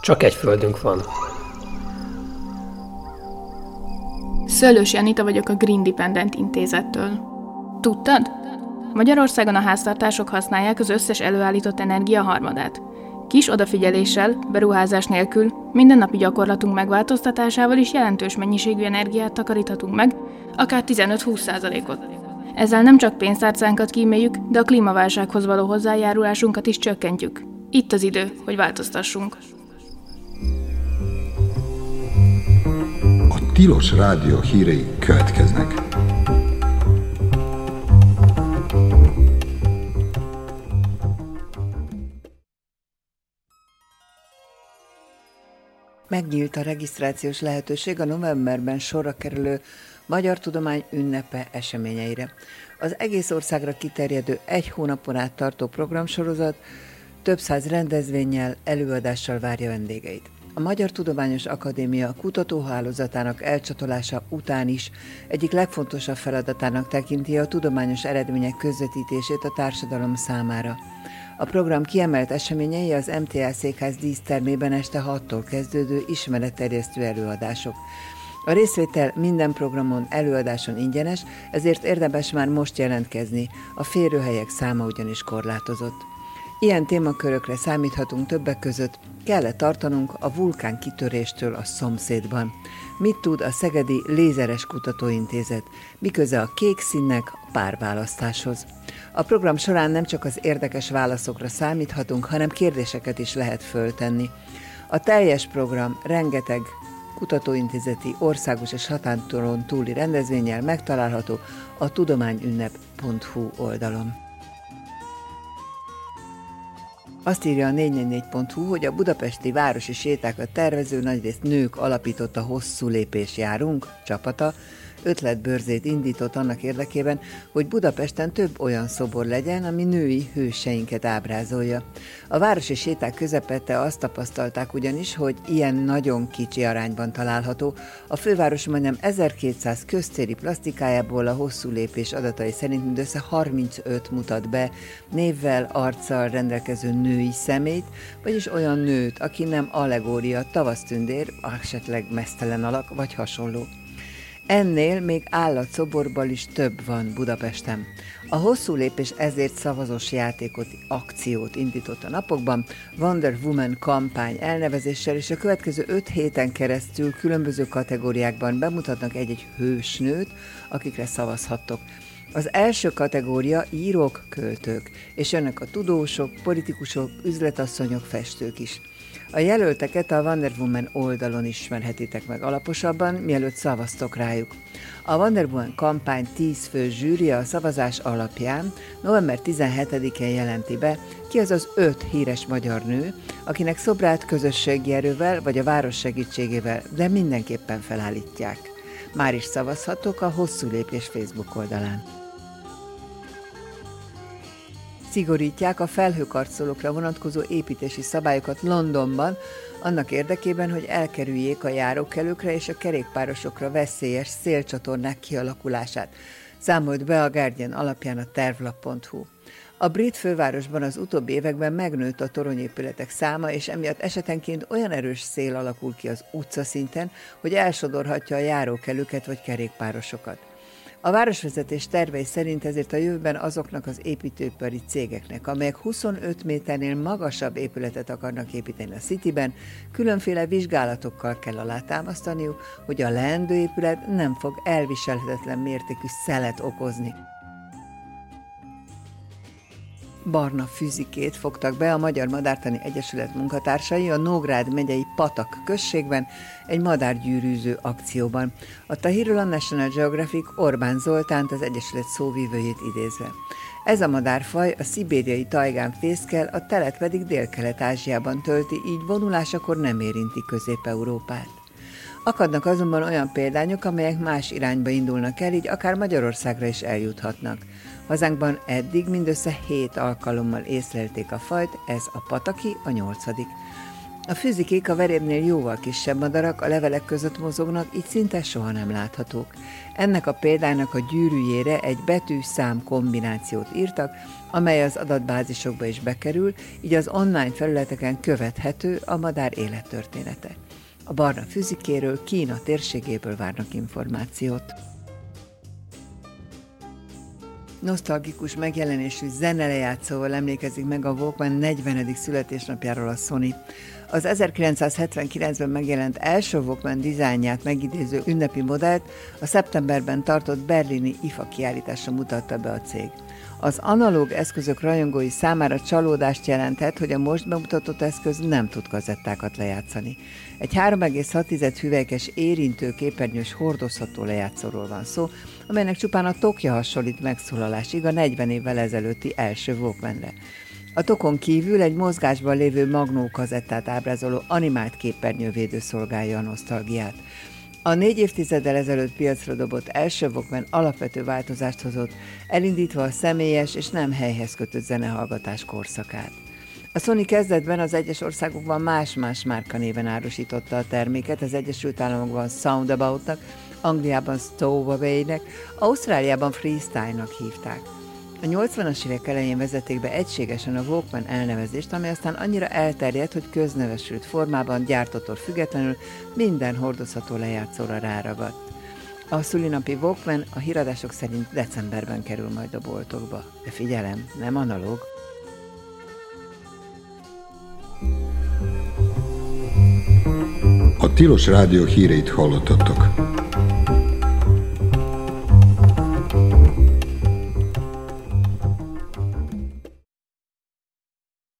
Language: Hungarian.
Csak egy földünk van. Szőlősi Anita vagyok a Green Dependent intézettől. Tudtad? Magyarországon a háztartások használják az összes előállított energia harmadát. Kis odafigyeléssel, beruházás nélkül, mindennapi gyakorlatunk megváltoztatásával is jelentős mennyiségű energiát takaríthatunk meg, akár 15-20%-ot. Ezzel nem csak pénztárcánkat kíméljük, de a klímaválsághoz való hozzájárulásunkat is csökkentjük. Itt az idő, hogy változtassunk. A Tilos Rádió hírei következnek. Megnyílt a regisztrációs lehetőség a novemberben sorra kerülő Magyar Tudomány ünnepe eseményeire. Az egész országra kiterjedő 1 hónapon át tartó programsorozat több száz rendezvénnyel, előadással várja vendégeit. A Magyar Tudományos Akadémia kutatóhálózatának elcsatolása után is egyik legfontosabb feladatának tekinti a tudományos eredmények közvetítését a társadalom számára. A program kiemelt eseményei az MTA Székház dísztermében este 6-tól kezdődő ismeretterjesztő előadások. A részvétel minden programon, előadáson ingyenes, ezért érdemes már most jelentkezni, a férőhelyek száma ugyanis korlátozott. Ilyen témakörökre számíthatunk többek között, kell-e tartanunk a vulkán kitöréstől a szomszédban? Mit tud a Szegedi Lézeres Kutatóintézet? Mi köze a kék színnek a párválasztáshoz? A program során nem csak az érdekes válaszokra számíthatunk, hanem kérdéseket is lehet föltenni. A teljes program rengeteg kutatóintézeti, országos és határon túli rendezvénnyel megtalálható a tudományünnep.hu oldalon. Azt írja a 444.hu, hogy a budapesti városi sétákat tervező, nagyrészt nők alapította Hosszú lépés járunk csapata, ötletbörzét indított annak érdekében, hogy Budapesten több olyan szobor legyen, ami női hőseinket ábrázolja. A városi séták közepette azt tapasztalták ugyanis, hogy ilyen nagyon kicsi arányban található. A főváros majdnem 1200 köztéri plastikájából a Hosszú lépés adatai szerint mindössze 35 mutat be névvel, arccal rendelkező női személyt, vagyis olyan nőt, aki nem allegória, tavasztündér, esetleg meztelen alak vagy hasonló. Ennél még állatszoborban is több van Budapesten. A Hosszú lépés ezért szavazós játékot, akciót indított a napokban, Wonder Woman kampány elnevezéssel, és a következő 5 héten keresztül különböző kategóriákban bemutatnak egy-egy hősnőt, akikre szavazhattok. Az első kategória írók, költők, és jönnek a tudósok, politikusok, üzletasszonyok, festők is. A jelölteket a Wonder Woman oldalon ismerhetitek meg alaposabban, mielőtt szavaztok rájuk. A Wonder Woman kampány 10 fő zsűria a szavazás alapján november 17-én jelenti be, ki az az 5 híres magyar nő, akinek szobrát közösségi erővel vagy a város segítségével, de mindenképpen felállítják. Már is szavazhatok a Hosszú lépés Facebook oldalán. Szigorítják a felhőkarcolókra vonatkozó építési szabályokat Londonban, annak érdekében, hogy elkerüljék a járókelőkre és a kerékpárosokra veszélyes szélcsatornák kialakulását, számolt be a Guardian alapján a tervlap.hu. A brit fővárosban az utóbbi években megnőtt a toronyépületek száma, és emiatt esetenként olyan erős szél alakul ki az utcaszinten, hogy elsodorhatja a járókelőket vagy kerékpárosokat. A városvezetés tervei szerint ezért a jövőben azoknak az építőipari cégeknek, amelyek 25 méternél magasabb épületet akarnak építeni a Cityben, különféle vizsgálatokkal kell alátámasztaniuk, hogy a leendő épület nem fog elviselhetetlen mértékű szelet okozni. Barna füzikét fogtak be a Magyar Madártani Egyesület munkatársai a Nógrád megyei Patak községben egy madárgyűrűző akcióban. A hírről a National Geographic Orbán Zoltánt, az Egyesület szóvivőjét idézve. Ez a madárfaj a szibériai tajgán fészkel, a telet pedig Délkelet-Ázsiában tölti, így vonulásakor nem érinti Közép-Európát. Akadnak azonban olyan példányok, amelyek más irányba indulnak el, így akár Magyarországra is eljuthatnak. Hazánkban eddig mindössze 7 alkalommal észlelték a fajt, ez a pataki a 8. A füzikék a verébnél jóval kisebb madarak, a levelek között mozognak, így szinte soha nem láthatók. Ennek a példának a gyűrűjére egy betű-szám kombinációt írtak, amely az adatbázisokba is bekerül, így az online felületeken követhető a madár élettörténete. A barna füzikéről Kína térségéből várnak információt. Nosztalgikus megjelenésű zenelejátszóval emlékezik meg a Walkman 40. születésnapjáról a Sony. Az 1979-ben megjelent első Walkman dizájnját megidéző ünnepi modellt a szeptemberben tartott berlini IFA kiállításra mutatta be a cég. Az analóg eszközök rajongói számára csalódást jelentett, hogy a most bemutatott eszköz nem tud kazettákat lejátszani. Egy 3,6 hüvelykes érintő képernyős hordozható lejátszóról van szó, amelynek csupán a tokja hasonlít megszólalásig a 40 évvel ezelőtti első Walkmanre. A tokon kívül egy mozgásban lévő magnó kazettát ábrázoló animált képernyővédő szolgálja a nosztalgiát. A 4 évtizeddel ezelőtt piacra dobott első Walkman alapvető változást hozott, elindítva a személyes és nem helyhez kötött zenehallgatás korszakát. A Sony kezdetben az egyes országokban más-más márkanéven árusította a terméket, az Egyesült Államokban Soundabout-nak, Angliában Stowaway-nek, Ausztráliában Freestyle-nak hívták. A 80-as évek elején vezették be egységesen a Walkman elnevezést, ami aztán annyira elterjedt, hogy köznevesült formában gyártótól függetlenül minden hordozható lejátszóra ráragadt. A szülinapi Walkman a híradások szerint decemberben kerül majd a boltokba. De figyelem, nem analóg. A Tilos Rádió híreit hallottatok.